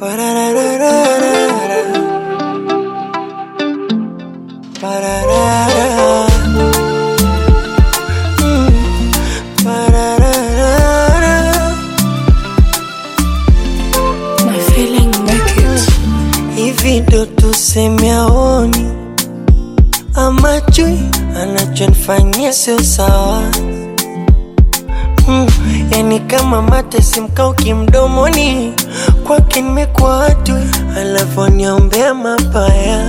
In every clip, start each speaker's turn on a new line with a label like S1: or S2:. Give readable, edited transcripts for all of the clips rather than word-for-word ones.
S1: Pararararara, pararara, pararara.
S2: My feeling make it.
S1: Hivi ndo tuseme aoni ama chui anachonifanyia sio sawa. Yani kama mate simkauki mdomoni, kwake nimekuwa watu alafu niombea mabaya.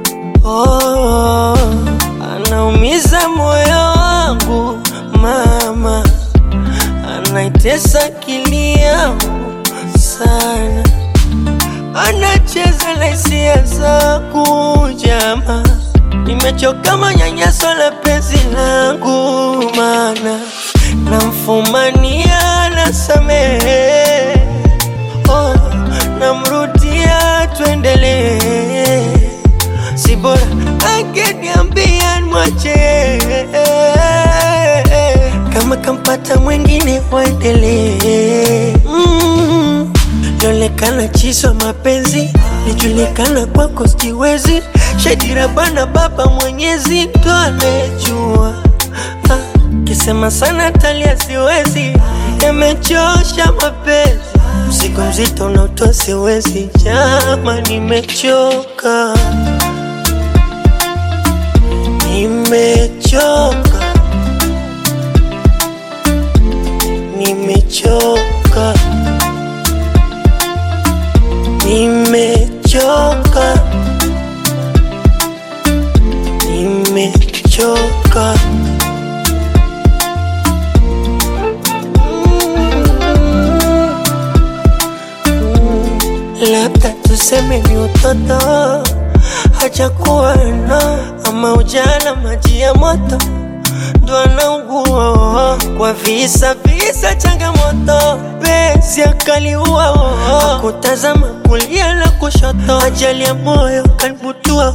S1: Anaumiza moyo wangu mama, anaitesa akili yangu sana, anacheza na hisia zangu jama. Nimechoka manyanyaso la penzi langu, mana namfumania nasamehe, namrudia tuendelee. Si bora angeniambia nimwache, kama kampata mwingine waendelee. Lolekana chiswa mapenzi, nijulikana kwako sijiwezi. Shadira bana baba mwenyezi ndo anejua. Kisema sana talia siwezi, yamechosha mapenzi. Mzigo mzito unaotoa siwezi, jama nimechoka. Nimechoka, nimechoka, nimechoka, nimechoka. Labda tuseme ni utoto hajakuwa na, ama ujana maji ya moto ndo anaugua. Kwa visa changamoto penzi akaliua. Hakutazama kulia na kushoto, ajali ya moyo kanibutua.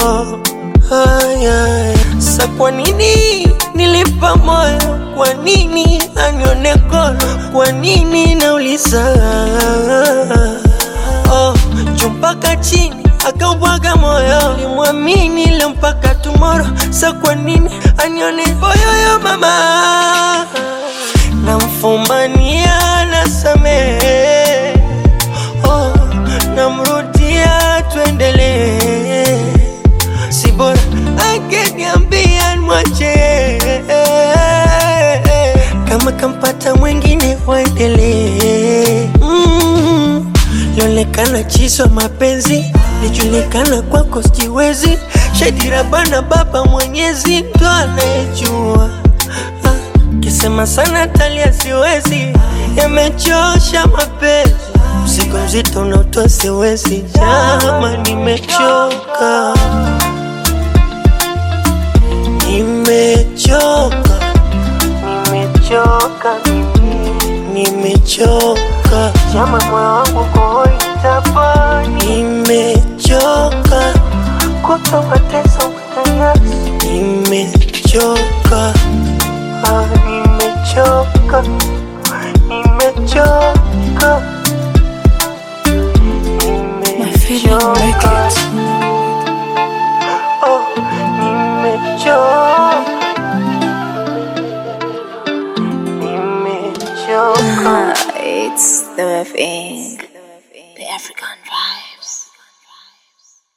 S1: Sa kwa nini nilipa moyo? Kwa nini anione kono? Kwa nini nauliza? Jumpaka chini akaubwaga moyo, limwamini leo mpaka tomorrow. Sa kwa nini anione boyoyo mama? Namfumania nasamehe, namrudia tuendelee. Si bora angeniambia nimwache, kama kampata mwingine waendelee. Lolekana chiswa mapenzi, nijulikana kwako sijiwezi. Shadira bana baba mwenyezi ndo anejua. Kisema sana talia siwezi, yamechosha mapenzi. Mzigo mzito unaotoa siwezi, jama nimechoka. Nimechoka, nimechoka mimi, nimechoka. Jama moyo wangu koitapani. Nimechoka kuto mateso mtanyasi. Nimechoka, nimechoka, nimechoka,
S2: My feeling make it.
S1: Nimechoka, nimechoka.
S2: It's the thing, the African vibe.